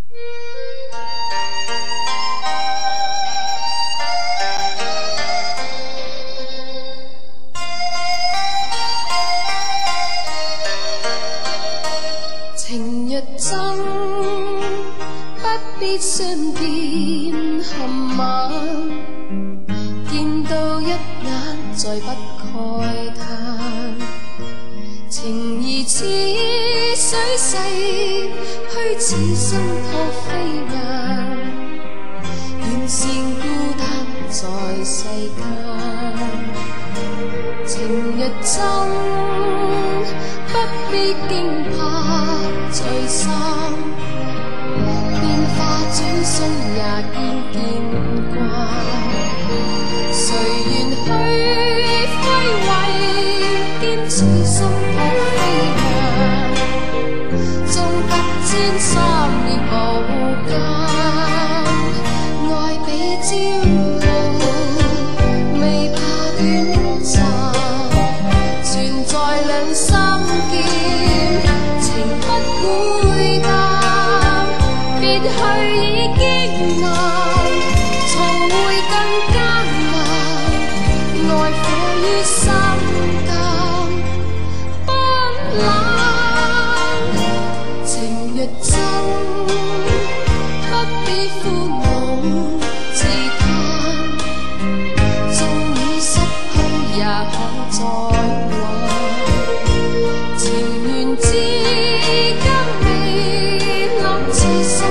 情若真，不必相見恨晚，見到一眼再不慨嘆。情義似水逝，虛似心託飛雁，願是孤單在世間。情若真，不必驚怕聚散，變化轉瞬也見慣。誰願去揮慧，堅持心託飛雁，終不知3年無間。愛比朝露，未怕短暫，存在兩心間。去已經難，重會更艱難。愛火於心間，不冷。情若真，不必苦惱自嘆，縱已失去也可再還。情緣至今未立此心。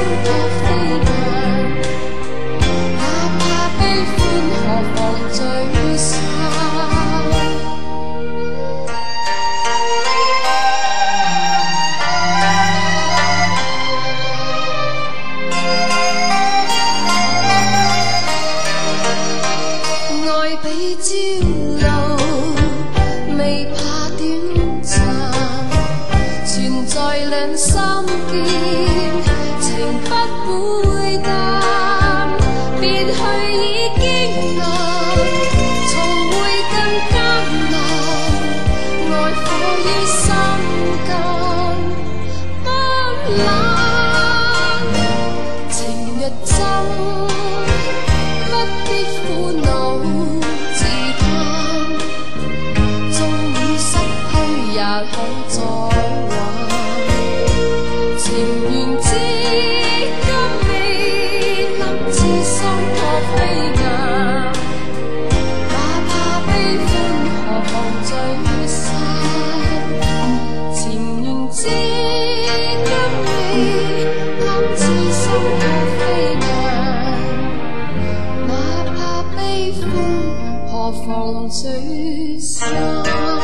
愛比朝露，未怕短暫，存在兩心間，情不會淡。別去已經難，重會更艱難。愛火於心間，不冷。情若真，不必苦惱自嘆，縱已失去也可再還。情緣至今未立此心託飛雁，哪怕悲歡何妨聚散。情緣至今未立此心託飛雁，哪怕悲歡何妨聚散。